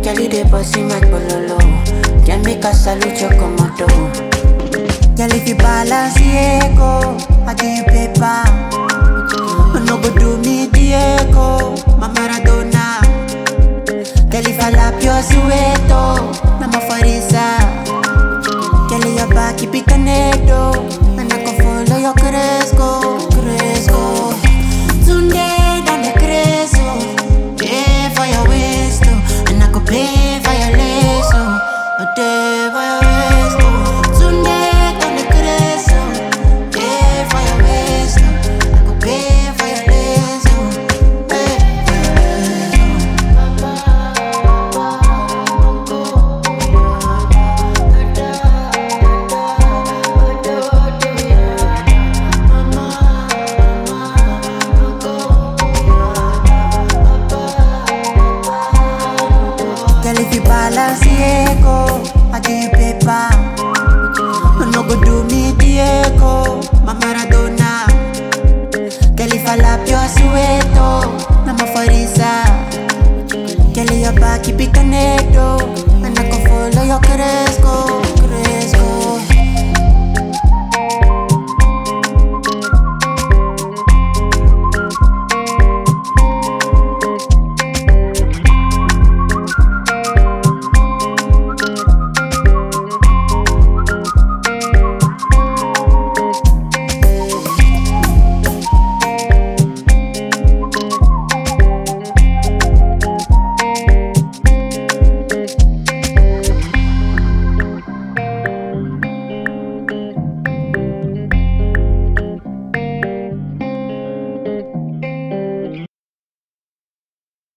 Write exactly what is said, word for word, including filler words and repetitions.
girl, you dey bossy my bololo. Can make a salute your commando. Girl, if you balance the ego, I give you paper. No go do me Diego, my Maradona. Girl, if I lap your sueto, I'm a farisa. Girl, your back, keep it canedo. And I can follow your Cresco, Cresco. Tunde, dan the Cresco. Pay for your waist, oh. And I could pay for your lace, oh. A day for your waist, oh. Tunde, dan the Cresco. Pay for your waist, oh. I could pay for your lace, oh. Pay for your lace, girl, if you balance the ego, I give you paper. No go do me Diego, my Maradona. Girl, if I lap your sueto, I'm a farisa. Girl, your back, keep it canedo. And I can follow your Cresco.